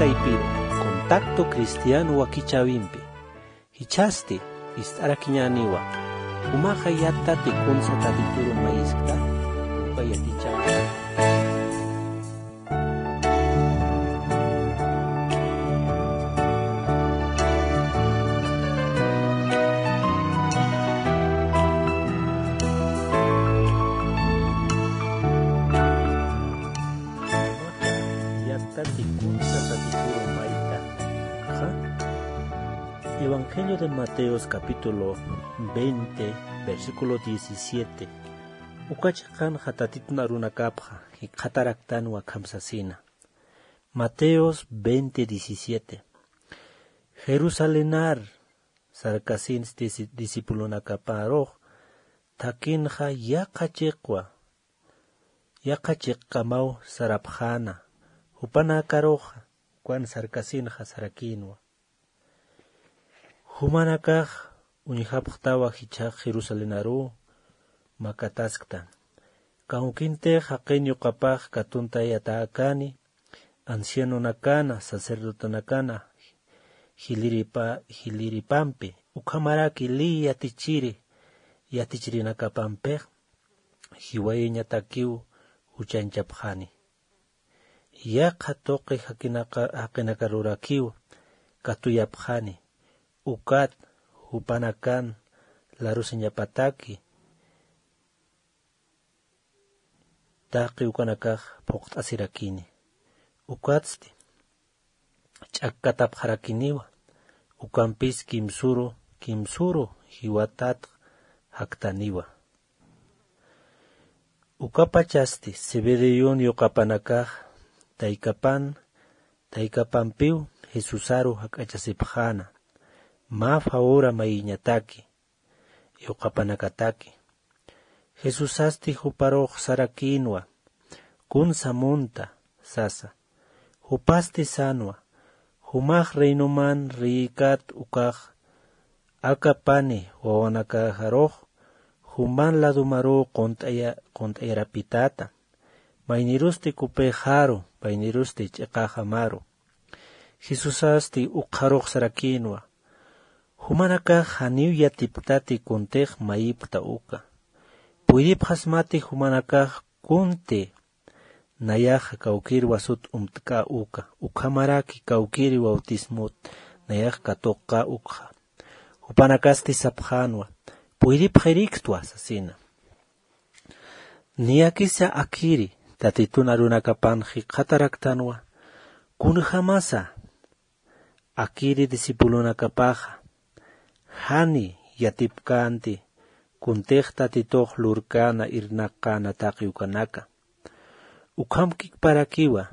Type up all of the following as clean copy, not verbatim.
kaipiro, contacto cristiano wakichavimpi. Hichaste, istarakiñaniwa. Umaja yatta tekunsa tatituro maiskta, upayatichawa. Evangelio de Mateos capítulo 20 versículo 17. Ukachakan hatatitun arunakapja y kataraktan wakamsasina. Mateos 20:17. Jerusalenar sarkasin discipulunakaparoj takinja yaqachiqkamau sarapjana hupanakaroja kwan sarkasinja sarakinwa. Humanakaj unihapjtawa hichaj Jerusalenaru makataskta. Kaukinte haqeño kapaj katunta yatakani, anciano nakana, sacerdote nakana, hiliripampi, ukamaraki li yatichiri nakapampej, hiwaye ñatakiu uchanchapjani. Yaqa toqi hakinakarorakiu katuyapjani. Ukat hupanakan laruseñapataki taqi ukanakaj poqt'asirakini ukatsti ch'akkatapqarakiniwa ukanpis kimsuru hiwatat haktaniwa ukapachasti Zebedeon yoqapanakaj taykapanpiu Jesusaru hak'achasipjana ma favora maiñataki yoqapanakataki Jesusasti huparoj sarakinwa kun samunta sasa hupasti sanwa humaj reinoman riikat ukaj akapani wawanakajaroj human ladumaro qont'ayarapitata maynirusti kupejaro maynirusti ch'iqajamaro Jesusasti uqaroj sarakinwa humanakaj haniw yatiptati kuntej mayipta uka. Puidipjas mati humanakaj kunte nayaja kaukiri wasut umtka uka. Ukamaraki kaukiri bautismut nayaja katoka uka. Hupanakasti sapjanwa. Puidipjeriktua sasina. Niyakisa akiri tatitun arunakapanji kataraktanwa. Kunjamasa akiri disipulunakapaja. Hani yatipkanti kuntejta titoj lurkana irnakana taqiukanaka. Ukamkik parakiwa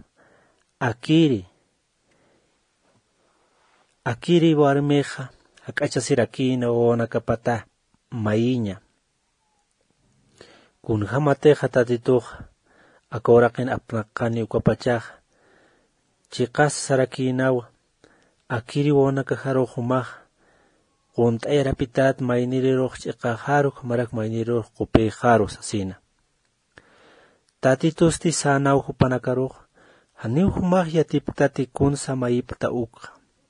akiri warmeja hak'achasirakina wawanakapata maiña. Kunjamateja tatitoj akoraqin apnaqani ukapachaj chiqas sarakinawa akiri wawanakajaroj humaja qont'ayarapitat mayniriroj ch'iqajaroj marak mayniriroj qupejaroj sasina. Tatitusti sanaw hupanakaroj haniw humaj yatiptati kunsa mayipta uqa.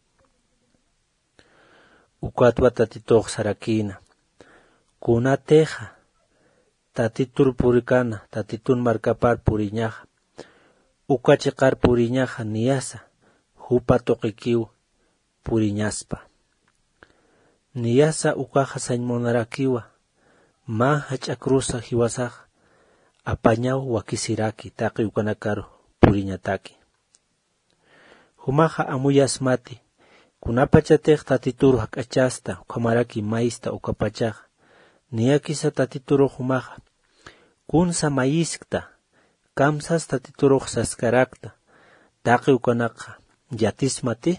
Ukatwa tatitoj sarakina. Kunateja tatitur purikana tatitun markapar puriñaja. Ukachiqar puriñaja niyasa hupa toqikiw puriñaspa. Niyasa ukaja sañmonarakiwa ma hach'akrusa hiwasaj apañaw wakisiraki taqi ukanakaro puriñataki. Humaja amuyasmati kunapachatej tatituru hak'achasta ukamaraki maista ukapachaj niyakisa tatituru humaja kunsa mayiskta kamsas tatituru saskarakta taqi ukanaqa yatismati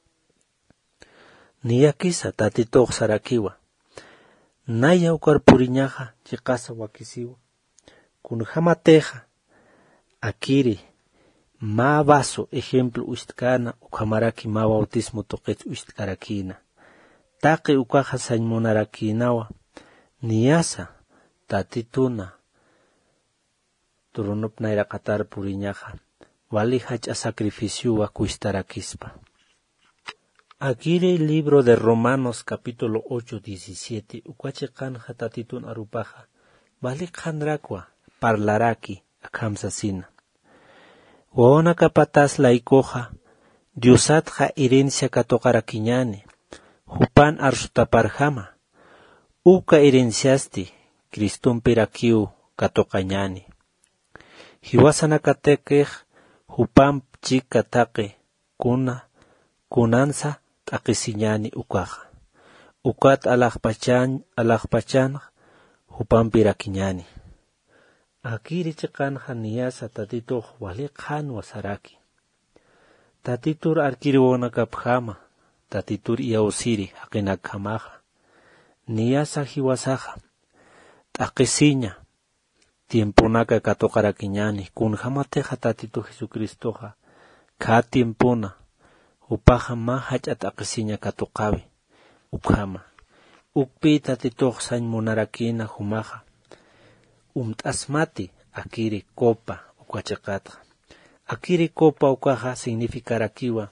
niyakisa tatitoj sarakiwa. Naya ukar puriñaja chiqasa wakisiwa. Kunjamateja akiri ma vaso ejemplo ustkana ukamaraki ma bautismo toqet ustkarakina. Taqi ukaja sañmonarakinawa niyasa tatituna turunupnayraqatar puriñaja wali hacha sacrificio cuistarakispa. Akire libro de Romanos capítulo 8:17 ukachikan hatatitun arupaja wali khanrakwa parlaraki akamsasina. Waona kapatas laikoja diosatja herencia katokarakiñani hupan arsutaparjama uka herenciasti Criston pirakiu katokañani. Hiwasanakatekej hupan chikatake kunansa takisiñani ukaja. Ukat alajpachan hupan pirakiñani. Akiri chikan haniyasa tatito wali khan wasaraki. Tatitur arkiriwona kapjama, tatitur iausiri hakinakamaja. Niyasa hiwasaja, takisiña, tiempunaka katokarakiñani, kunjamateja tatito Jesucristoja, ka tiempuna, upaja mahach takisiña katokawi, ukjama. Ukpi tatito sañ monarakina humaja, asmati akiri copa ukachakata. Akiri copa ukaja significarakiwa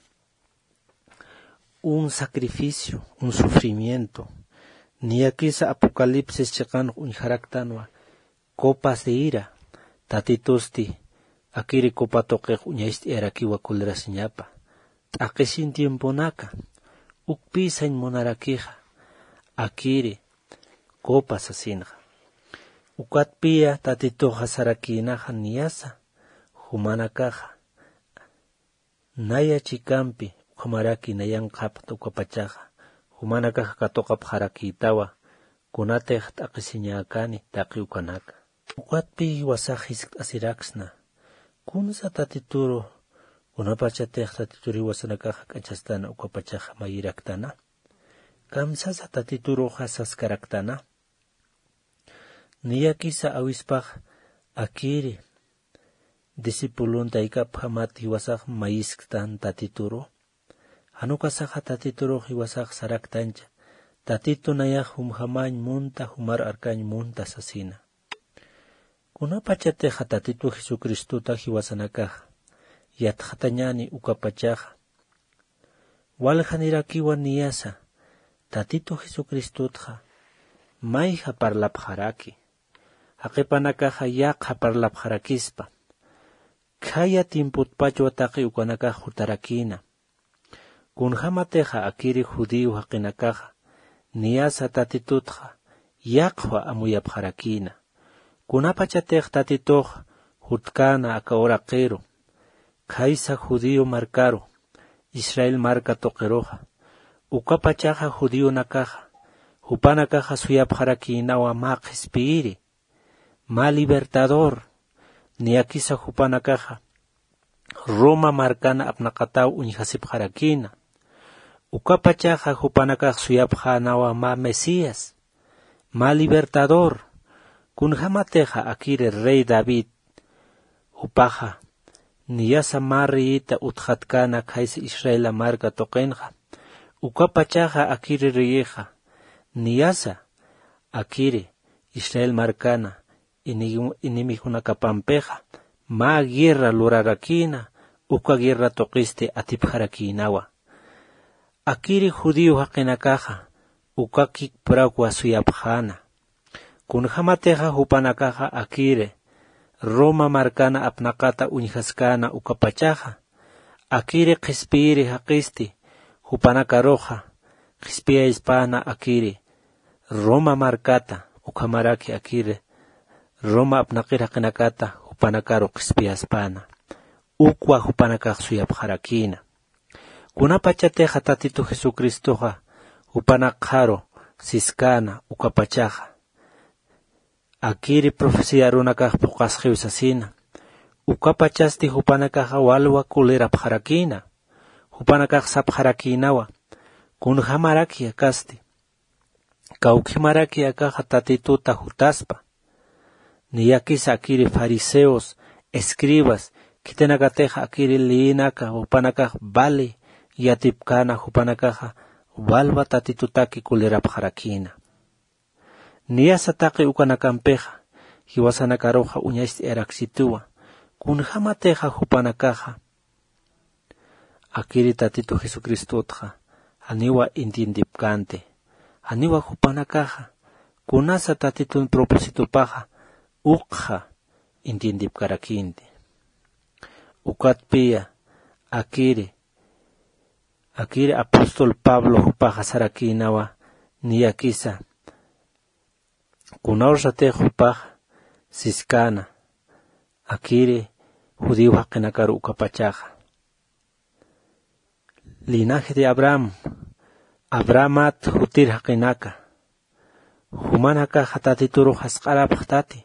un sacrificio, un sufrimiento. Ni aquí sa Apocalipsis chakan unjaraktanwa copas de ira. Tatitusti akiri copa toque uñaisti erakiwa kulrasiñapa. Takesin tiempo naka. Ukpisa en monarakija. Akiri copas asinja. Ukatpia tatitoja sarakinaja niyasa. Humanakaja. Naya chikampi ukamaraki nayan kapta ukapachaja. Humanakaja katokap harakitawa. Kunate takisiñakani taki ukanaka. Ukatpi wasajis asiraksna. Kunsa tatituro. Kunapachate tatituri wasanakaja kachastana ukapachaja mayiraktana. Kamsasa tatituro hasas karaktana. Niyakisa awispaj akiri. Disipulun taikap hamat hiwasak mayisktan tatituro. Hanukasaka tatituro hiwasak saraktancha. Tatito nayak humhamañ munta humar arkañ munta sasina. Kunapachateja tatito Jesucristuta hiwasanakaja. Yatjatañani ukapachaja. Waljanirakiwa niyasa. Tatito Jesucristutja. Maija parlapjaraki. Hakepanakaja yakja parlapjarakispa. Kaya timputpacho ataki ukanaka jutarakina. Kunjamateja akiri judío hakinakaja. Niyasa tatitutja. Yakjwa amuyapjarakina. Kunapachatej tatitoj jutkana akaorakero. Kaisa judío marcaro. Israel marca tokeroja. Ukapachaja judío nakaja. Hupanakaja suyapjarakina wa maqespiri. Ma libertador. Niyakisa hupanakaja. Roma marcana apnakataw uñjasipjarakina. Ukapachaja hupanakaj suyapjanawa ma Mesías. Ma libertador. Kunjamateja akire rey David. Upaja. Niyasa mariita utjatkana kaisa Israel marca tokenja. Ukapachaja akire riyeja. Niyasa akire Israel marcana. Inimijuna kapampeja. Ma guerra lurarakina. Uka guerra toquiste atipjarakinawa. Akiri judío hakinakaja. Ukakik prakwa suyapjana. Kunjamateja hupanakaja akire. Roma marcana apnakata uñjaskana ukapachaja. Akire qispiri haqiste. Hupanakaroja. Qispia hispana akire. Roma marcata. Ukamaraki akire. Roma apnakir hakinakata. Hupanakaro qispia hispana. Ukwa hupanakaj suyapjarakina. Kunapachateja tatito Jesucristoja. Hupanakaro. Siskana ukapachaja. Akiri profecía runakaj pokasjius asina. Ukapachasti hupanakaja walwa kulera pjarakina. Hupanakaj sapjarakinawa. Kunjamaraki akasti. Kaukimaraki akaja tatituta hutaspa. Niyakisa akiri fariseos, escribas, kitenakateja akiri liinaka hupanakaj vale yatipkana hupanakaja walwa tatitutaki kulera pjarakina. Niyasa taki ukanakampeja, hiwasanakaroja uñaisti eraksituwa, kunjamateja hupanakaja. Akiri tatito Jesucristotja, aniwa intindipkante, aniwa hupanakaja, kunasa tatitun propósito paja, ukja intindipkarakinte. Ukatpia, akiri apóstol Pablo hupaja sarakinawa, niyakisa, kunaurate hupaja, siskana, akiri judío hakinakaru ukapachaja. Linaje de Abrahamat hutir hakinaka, humanaka hatatituru hasqarabhtati,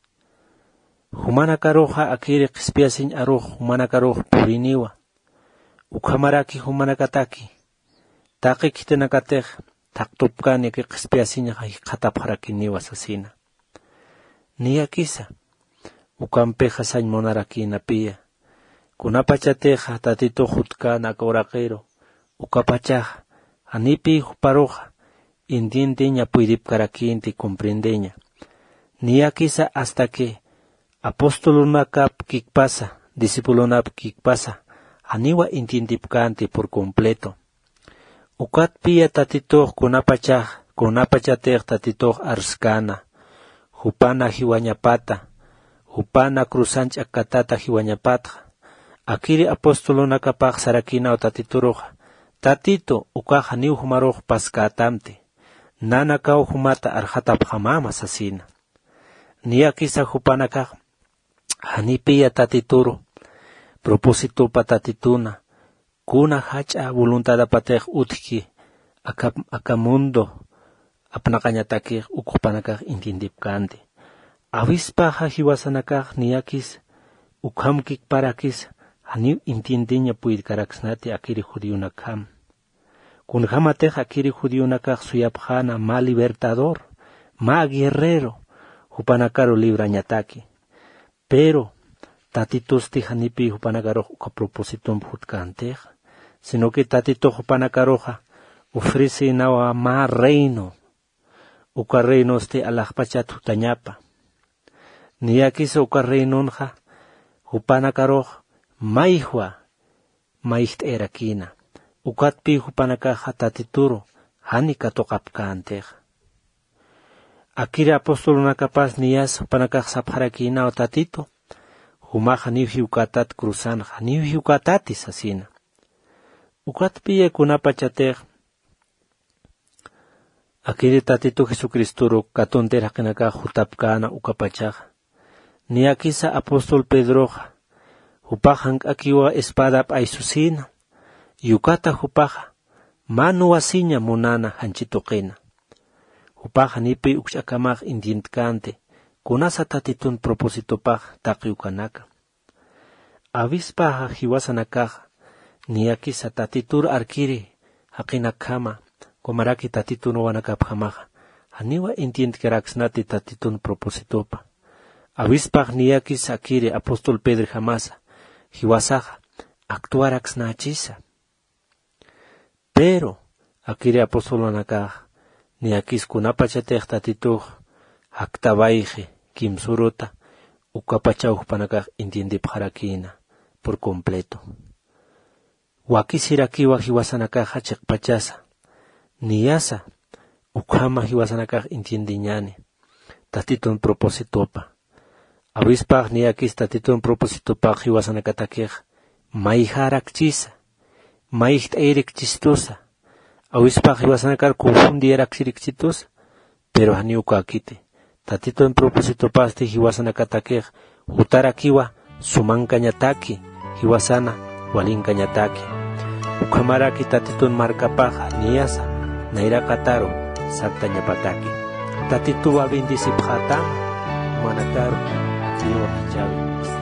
humanaka roja akiri qispiasin aruj humanaka roj puriniwa, ukhamaraki humanakataki, taqi kitenakatej taqtupkani ki qispiasin qatapharakiniwa sasina. Niyakisa, ukampeja sañ monarakinapia, kunapachateja tatito jutkana kauraqero, ukapachaja, anipi huparoja, indienteña puidipkarakinti comprendeña. Niyakisa hasta que apostolunakap kikpasa, discipulunap kikpasa, aniwa intindipkanti por completo. Ukatpia tatito kunapachatej tatito arskana, hupana hiwañapata, hupana cruzancha katata hiwañapata, akiri apostolunakapaj sarakina o tatituroja, tatito ukaja niu humaroj paskatamte, nana kao humata arjatapjamama sasina. Niyakisa hupanakaj, hanipia tatituro, propósito patatituna, kuna hacha voluntad apatej utki, akamundo, apnakañatakej ukupanakaj intindipkante. Avispaja hiwasanakaj niyakis, ukhamkik parakis, haniu intiendeña puidkaraksnati akiri judíunakam. Kunjamatej akiri judíunakaj suyapjana ma libertador, ma guerrero, hupanakaro librañataki. Pero tatitos tijanipi hupanakaro uka propósito hutkantej, sino que tatito hupanakaroja ofrece nawa ma reino, uka reino alajpachat hutañapa. Niyakis uka reinonja hupanakaroja maihua maiht erakina, ukatpi hupanakaja tatituro hanika tokapkantej. Akira apostolunakapas niyas hupanakaj sapharakina o tatito, humaja niu hiukatat cruzanja, niu hiukatatis asina. Ukatpi kunapachatej, akiri tatito Jesucristuro katonter hakinakaj hutapkana ukapachaja. Niyakisa apóstol Pedroja, hupajan akiwa espada aisusina, yukata hupaja, manu asiña munana hanchitoqena. Hupaja nipi ukshakamaj indientkante, kunasa tatitun propósito paj taqiukanaka. Avispaja hiwasanakaja, niyakisa tatitur arkiri, hakinakama, komaraki tatitun wanakapjamaja, haniwa indientkaraksnati tatitun propósitopa. Avispaj niyakis akiri apóstol Pedro jamasa, hiwasaja, actuaraksnachisa. Pero, akiri apóstol wanakaja, niyakis kunapachatej tatituj, haktabaije, kimsuruta, ukapachauj panakaj indiendipjarakina, por completo. Wakisirakiwa hiwasanakaja chekpachasa, niyasa, ukhama hiwasanakaj indiendiñani, tatitun propósitopa. Avispaj niyakis tatitun propósitopa hiwasanakatakej, maijarakchisa, maiht eirikchistosa, avispaj hiwasanakar confundierakchirikchitos, pero haniukakite. Tatito en propósito pasti hiwasanakatakej, hutarakiwa sumankañataki, hiwasana walinkañataki. Ukhamaraki tatitun markapaja niyasa, nairakataro, saktañapataki. Tatituwa bindisipjatama, manakaro, akiwa kichawi.